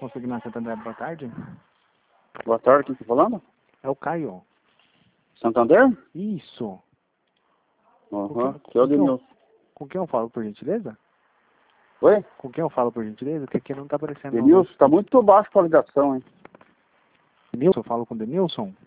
Consignar Santander, boa tarde. Boa tarde, quem está falando? É o Caio. Santander? Isso. Que é o Denilson. Com quem eu falo, por gentileza? Oi? Com quem eu falo, por gentileza? Que aqui não tá aparecendo. Denilson, tá muito baixo a ligação, hein? Denilson, eu falo com o Denilson?